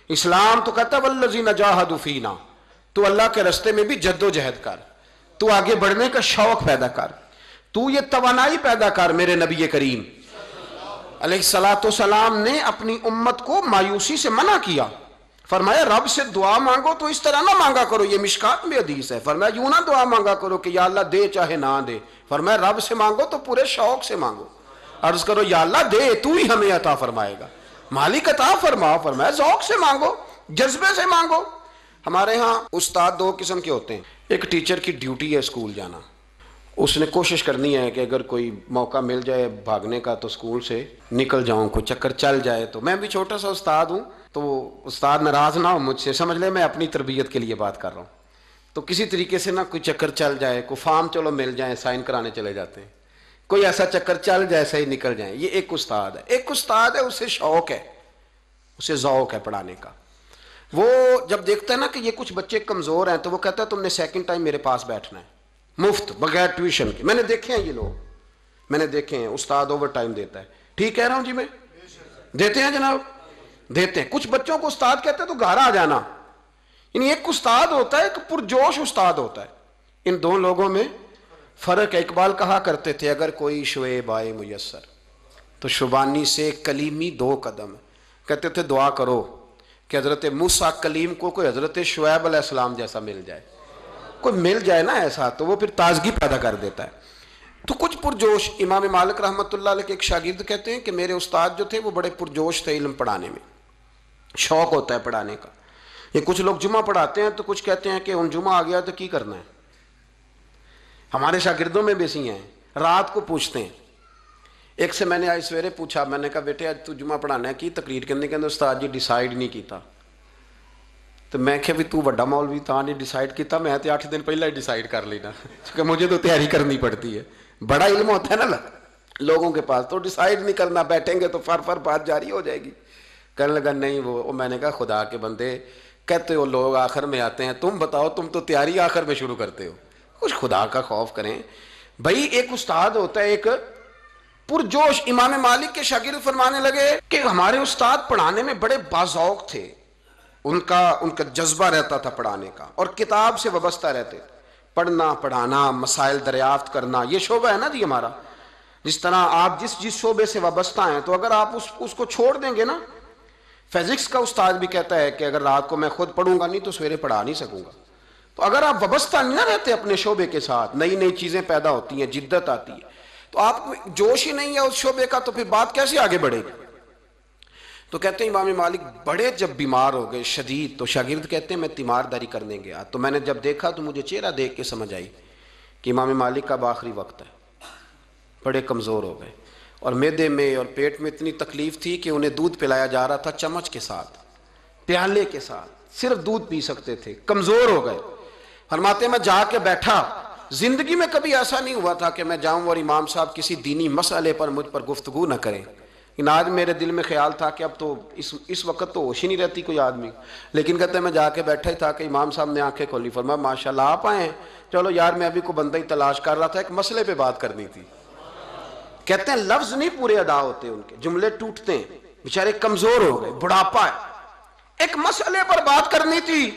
اسلام تو کہتا ہے والذین جاہدوا فینا، تو اللہ کے رستے میں بھی جد و جہد کر، تو آگے بڑھنے کا شوق پیدا کر، تو یہ توانائی پیدا کر۔ میرے نبی کریم علیہ السلام نے اپنی امت کو مایوسی سے منع کیا، فرمایا رب سے دعا مانگو تو اس طرح نہ مانگا کرو، یہ مشکات میں حدیث ہے، فرمایا یوں نہ دعا مانگا کرو کہ یا اللہ دے چاہے نہ دے، فرمایا رب سے مانگو تو پورے شوق سے مانگو، عرض کرو یا اللہ دے تو ہی ہمیں عطا فرمائے گا، مالک عطا فرما، فرمایا ذوق سے مانگو، جذبے سے مانگو۔ ہمارے ہاں استاد دو قسم کے ہوتے ہیں، ایک ٹیچر کی ڈیوٹی ہے اسکول جانا، اس نے کوشش کرنی ہے کہ اگر کوئی موقع مل جائے بھاگنے کا تو اسکول سے نکل جاؤں، کوئی چکر چل جائے تو۔ میں بھی چھوٹا سا استاد ہوں تو استاد ناراض نہ ہو مجھ سے، سمجھ لے میں اپنی تربیت کے لیے بات کر رہا ہوں، تو کسی طریقے سے نہ کوئی چکر چل جائے، کوئی فارم چلو مل جائیں، سائن کرانے چلے جاتے ہیں، کوئی ایسا چکر چل جائے صحیح نکل جائیں، یہ ایک استاد ہے۔ ایک استاد ہے اسے شوق ہے، اسے ذوق ہے پڑھانے کا، وہ جب دیکھتا ہے نا کہ یہ کچھ بچے کمزور ہیں تو وہ کہتا ہے تم نے سیکنڈ ٹائم میرے پاس بیٹھنا ہے مفت بغیر ٹیوشن کے۔ میں نے دیکھے ہیں یہ لوگ، میں نے دیکھے ہیں، استاد اوور ٹائم دیتا ہے، ٹھیک کہہ رہا ہوں جی میں؟ دیتے ہیں جناب، دیتے ہیں۔ کچھ بچوں کو استاد کہتے ہیں تو گھر آ جانا، یعنی ایک استاد ہوتا ہے، ایک پرجوش استاد ہوتا ہے، ان دو لوگوں میں فرق ہے۔ اقبال کہا کرتے تھے اگر کوئی شعیب آئے میسر تو شبانی سے کلیمی 2 قدم، کہتے تھے دعا کرو کہ حضرت موسیٰ کلیم کو کوئی حضرت شعیب علیہ السلام جیسا مل جائے، کوئی مل جائے نا ایسا تو وہ پھر تازگی پیدا کر دیتا ہے۔ تو کچھ پرجوش، امام مالک رحمۃ اللہ علیہ کے ایک شاگرد کہتے ہیں کہ میرے استاد جو تھے وہ بڑے پرجوش تھے، علم پڑھانے میں شوق ہوتا ہے پڑھانے کا۔ یہ کچھ لوگ جمعہ پڑھاتے ہیں تو کچھ کہتے ہیں کہ ان جمعہ آ گیا تو کی کرنا ہے، ہمارے شاگردوں میں بھی ایسی ہیں، رات کو پوچھتے ہیں۔ ایک سے میں نے آج سویرے پوچھا، میں نے کہا بیٹے آج تو جمعہ پڑھانا ہے کی تقریر کرنے کے اندر، استاد جی ڈیسائیڈ نہیں کیتا، تو میں کہ بھی تو بڑا مولوی تھا نہیں ڈیسائیڈ کیتا، میں تے 8 دن پہلے ہی ڈیسائیڈ کر لینا کیونکہ مجھے تو تیاری کرنی پڑتی ہے، بڑا علم ہوتا ہے نا لوگوں کے پاس، تو ڈیسائیڈ نہیں کرنا، بیٹھیں گے تو فر بات جاری ہو جائے گی۔ کہنے لگا نہیں وہ میں نے کہا خدا کے بندے کہتے ہو لوگ آخر میں آتے ہیں، تم بتاؤ تم تو تیاری آخر میں شروع کرتے ہو، کچھ خدا کا خوف کریں بھائی۔ ایک استاد ہوتا ہے ایک پرجوش۔ امام مالک کے شاگرد فرمانے لگے کہ ہمارے استاد پڑھانے میں بڑے باذوق تھے، ان کا جذبہ رہتا تھا پڑھانے کا، اور کتاب سے وابستہ رہتے، پڑھنا پڑھانا مسائل دریافت کرنا، یہ شعبہ ہے نا جی ہمارا۔ جس طرح آپ جس شعبے سے وابستہ ہیں تو اگر آپ اس کو چھوڑ دیں گے نا، فزکس کا استاد بھی کہتا ہے کہ اگر رات کو میں خود پڑھوں گا نہیں تو سویرے پڑھا نہیں سکوں گا۔ تو اگر آپ وابستہ نہیں نہ رہتے اپنے شعبے کے ساتھ، نئی نئی چیزیں پیدا ہوتی ہیں، جدت آتی ہے، تو آپ کو جوش ہی نہیں ہے اس شعبے کا، تو پھر بات کیسے آگے بڑھے گی؟ تو کہتے ہیں امام مالک بڑے جب بیمار ہو گئے شدید، تو شاگرد کہتے ہیں میں تیمارداری کرنے گیا، تو میں نے جب دیکھا تو مجھے چہرہ دیکھ کے سمجھ آئی کہ امام مالک کا اب آخری وقت ہے، بڑے کمزور ہو گئے، اور معدے میں اور پیٹ میں اتنی تکلیف تھی کہ انہیں دودھ پلایا جا رہا تھا چمچ کے ساتھ، پیالے کے ساتھ، صرف دودھ پی سکتے تھے، کمزور ہو گئے۔ فرماتے ہیں میں جا کے بیٹھا، زندگی میں کبھی ایسا نہیں ہوا تھا کہ میں جاؤں اور امام صاحب کسی دینی مسئلے پر مجھ پر گفتگو نہ کریں، لیکن آج میرے دل میں خیال تھا کہ اب تو اس وقت تو ہوش ہی نہیں رہتی کوئی آدمی، لیکن کہتے ہیں میں جا کے بیٹھا ہی تھا کہ امام صاحب نے آنکھیں کھولی، فرمایا ماشاءاللہ آپ آئے ہیں، چلو یار میں ابھی کوئی بندہ ہی تلاش کر رہا تھا، ایک مسئلے پہ بات کرنی تھی۔ کہتے ہیں لفظ نہیں پورے ادا ہوتے ان کے، جملے ٹوٹتے ہیں، بیچارے کمزور ہو گئے، بڑھاپا ہے، ایک مسئلے پر بات کرنی تھی۔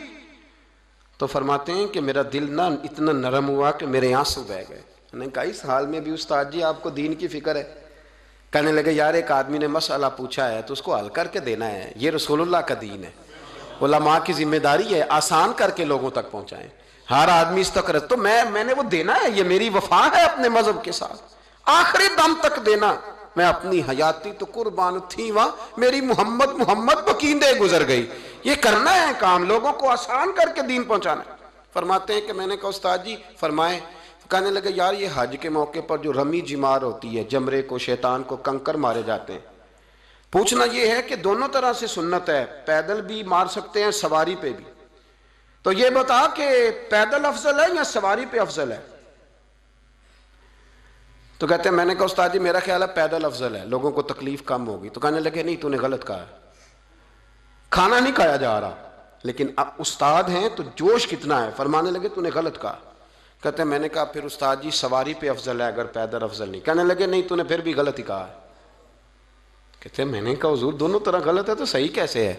تو فرماتے ہیں کہ میرا دل نہ اتنا نرم ہوا کہ میرے آنسو بہہ گئے۔ میں نے کہا اس حال میں بھی استاد جی آپ کو دین کی فکر ہے؟ کہنے لگے یار ایک آدمی نے مسئلہ پوچھا ہے تو اس کو حل کر کے دینا ہے، یہ رسول اللہ کا دین ہے، علماء کی ذمہ داری ہے آسان کر کے لوگوں تک پہنچائیں، ہر آدمی اس تک تو میں نے وہ دینا ہے، یہ میری وفا ہے اپنے مذہب کے ساتھ، آخری دم تک دینا۔ میں اپنی حیاتی تو قربان تھی وہاں، میری محمد بکیندے گزر گئی، یہ کرنا ہے کام، لوگوں کو آسان کر کے دین پہنچانا ہے۔ فرماتے ہیں کہ میں نے کہا استاد جی فرمائیں، کہنے لگے یار یہ حج کے موقع پر جو رمی جمار ہوتی ہے، جمرے کو شیطان کو کنکر مارے جاتے ہیں، پوچھنا یہ ہے کہ دونوں طرح سے سنت ہے، پیدل بھی مار سکتے ہیں سواری پہ بھی، تو یہ بتا کہ پیدل افضل ہے یا سواری پہ افضل ہے؟ تو کہتے ہیں میں نے کہا استاد جی میرا خیال ہے پیدل افضل ہے، لوگوں کو تکلیف کم ہوگی۔ تو کہنے لگے نہیں تو نے غلط کہا ہے، کھانا نہیں کھایا جا رہا، لیکن اب استاد ہیں تو جوش کتنا ہے، فرمانے لگے تو نے غلط کہا۔ کہتے ہیں میں نے کہا پھر استاد جی سواری پہ افضل ہے اگر پیدل افضل نہیں؟ کہنے لگے نہیں تو نے پھر بھی غلط ہی کہا ہے۔ کہتے ہیں میں نے کہا حضور دونوں طرح غلط ہے تو صحیح کیسے ہے؟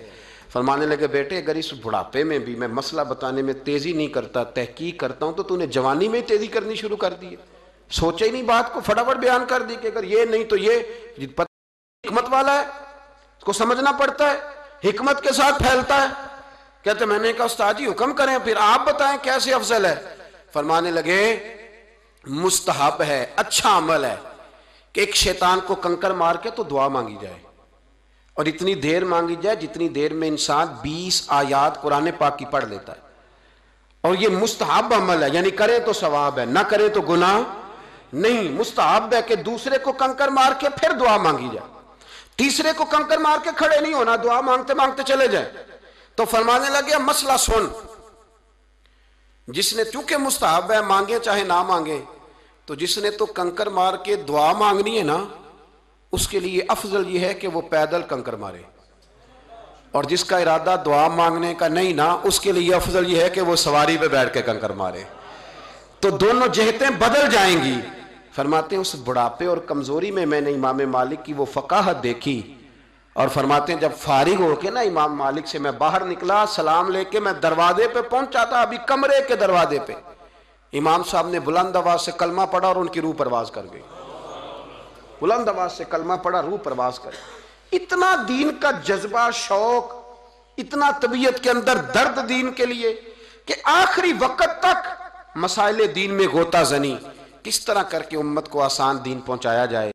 فرمانے لگے بیٹے اگر اس بڑھاپے میں بھی میں مسئلہ بتانے میں تیزی نہیں کرتا، تحقیق کرتا ہوں، تو نے جوانی میں تیزی کرنی شروع کر دی ہے، سوچے ہی نہیں بات کو، فٹافٹ بیان کر دی کہ اگر یہ نہیں تو یہ حکمت والا ہے، اس کو سمجھنا پڑتا ہے، حکمت کے ساتھ پھیلتا ہے۔ کہتے میں نے کہا استاد جی حکم کریں، پھر آپ بتائیں کیسے افضل ہے۔ فرمانے لگے مستحب ہے، اچھا عمل ہے کہ ایک شیطان کو کنکر مار کے تو دعا مانگی جائے، اور اتنی دیر مانگی جائے جتنی دیر میں انسان 20 آیات قرآن پاک کی پڑھ لیتا ہے، اور یہ مستحب عمل ہے، یعنی کرے تو ثواب ہے، نہ کرے تو گناہ نہیں۔ مستحب ہے کہ دوسرے کو کنکر مار کے پھر دعا مانگی جائے، تیسرے کو کنکر مار کے کھڑے نہیں ہونا، دعا مانگتے مانگتے چلے جائیں۔ تو فرمانے لگے مسئلہ سن، جس نے چونکہ مستحب ہے مانگے چاہے نہ مانگے، تو جس نے تو کنکر مار کے دعا مانگنی ہے نا، اس کے لیے افضل یہ ہے کہ وہ پیدل کنکر مارے، اور جس کا ارادہ دعا مانگنے کا نہیں نا، اس کے لیے افضل یہ ہے کہ وہ سواری پہ بیٹھ کے کنکر مارے، تو دونوں جہتیں بدل جائیں گی۔ فرماتے ہیں اس بڑھاپے اور کمزوری میں نے امام مالک کی وہ فقاہت دیکھی، اور فرماتے ہیں جب فارغ ہو کے نا امام مالک سے میں باہر نکلا، سلام لے کے میں دروازے پہ پہنچا تھا، ابھی کمرے کے دروازے پہ امام صاحب نے بلند آواز سے کلمہ پڑھا اور ان کی روح پرواز کر گئی، بلند آواز سے کلمہ پڑھا، روح پرواز کر گئی۔ اتنا دین کا جذبہ، شوق، اتنا طبیعت کے اندر درد دین کے لیے کہ آخری وقت تک مسائل دین میں غوطہ زنی، کس طرح کر کے امت کو آسان دین پہنچایا جائے۔